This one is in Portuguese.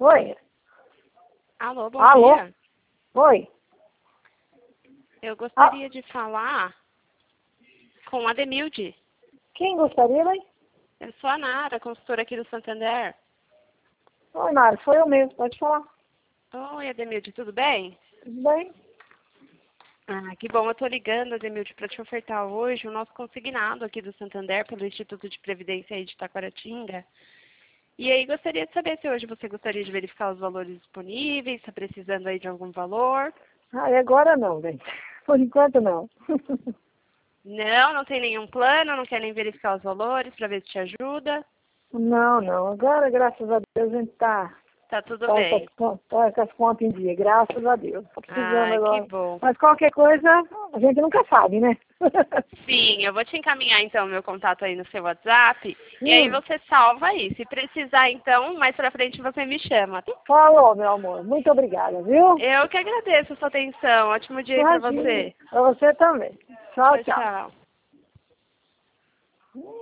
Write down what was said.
Oi. Alô, bom Alô? dia. Oi. Eu gostaria de falar com a Demilde. Quem gostaria, hein? Eu sou a Nara, consultora aqui do Santander. Oi, Mara, foi eu mesmo, pode falar. Oi, Ademilde, tudo bem? Tudo bem? Ah, que bom. Eu tô ligando, Ademilde, para te ofertar hoje o nosso consignado aqui do Santander pelo Instituto de Previdência aí de Taquaratinga. E aí gostaria de saber se hoje você gostaria de verificar os valores disponíveis, está precisando aí de algum valor. Ah, e agora não, gente. Por enquanto não. Não, não tem nenhum plano, não quer nem verificar os valores para ver se te ajuda. Não. Agora, graças a Deus, a gente tá Tá tudo com bem. as contas em dia, graças a Deus. Tô precisando Ai, que agora. bom. Mas qualquer coisa, a gente nunca sabe, né? Sim, eu vou te encaminhar então meu contato aí no seu WhatsApp. E aí Hum, você salva aí. Se precisar então, mais pra frente você me chama. falou, meu amor. Muito obrigada, viu? Eu que agradeço a sua atenção. Ótimo dia aí pra Imagina. você. Pra você também. Tchau, Tchau, tchau. tchau.